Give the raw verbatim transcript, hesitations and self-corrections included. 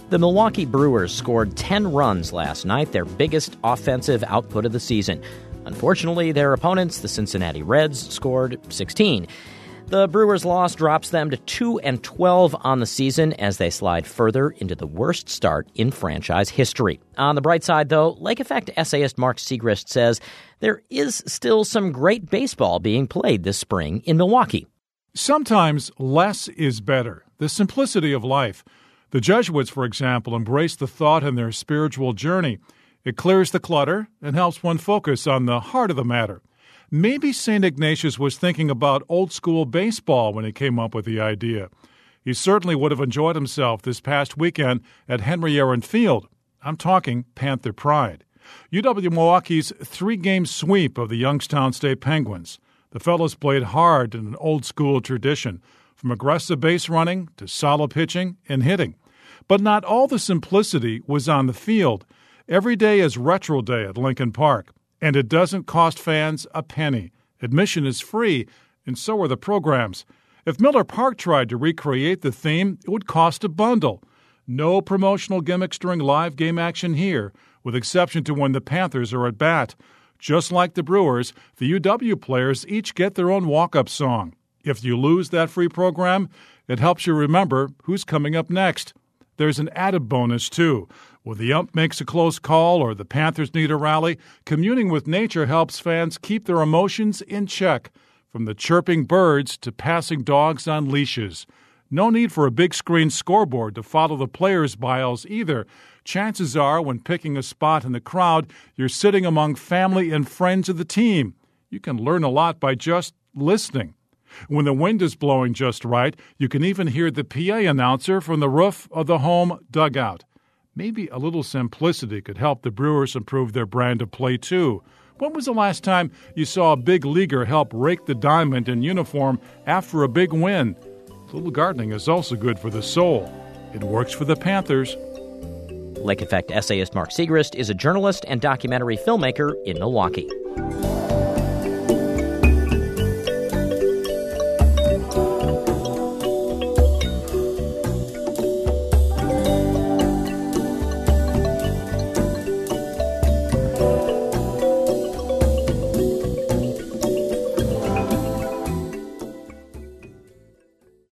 The Milwaukee Brewers scored ten runs last night, their biggest offensive output of the season. Unfortunately, their opponents, the Cincinnati Reds, scored sixteen. The Brewers' loss drops them to two and twelve on the season as they slide further into the worst start in franchise history. On the bright side, though, Lake Effect essayist Mark Segrist says there is still some great baseball being played this spring in Milwaukee. Sometimes less is better. The simplicity of life. The Jesuits, for example, embraced the thought in their spiritual journey. It clears the clutter and helps one focus on the heart of the matter. Maybe Saint Ignatius was thinking about old-school baseball when he came up with the idea. He certainly would have enjoyed himself this past weekend at Henry Aaron Field. I'm talking Panther Pride. U W-Milwaukee's three-game sweep of the Youngstown State Penguins. The fellows played hard in an old-school tradition, from aggressive base running to solid pitching and hitting. But not all the simplicity was on the field. Every day is Retro Day at Lincoln Park. And it doesn't cost fans a penny. Admission is free, and so are the programs. If Miller Park tried to recreate the theme, it would cost a bundle. No promotional gimmicks during live game action here, with exception to when the Panthers are at bat. Just like the Brewers, the U W players each get their own walk-up song. If you lose that free program, it helps you remember who's coming up next. There's an added bonus, too. When the ump makes a close call or the Panthers need a rally, communing with nature helps fans keep their emotions in check, from the chirping birds to passing dogs on leashes. No need for a big screen scoreboard to follow the players' bios either. Chances are, when picking a spot in the crowd, you're sitting among family and friends of the team. You can learn a lot by just listening. When the wind is blowing just right, you can even hear the P A announcer from the roof of the home dugout. Maybe a little simplicity could help the Brewers improve their brand of play, too. When was the last time you saw a big leaguer help rake the diamond in uniform after a big win? A little gardening is also good for the soul. It works for the Panthers. Lake Effect essayist Mark Segrist is a journalist and documentary filmmaker in Milwaukee.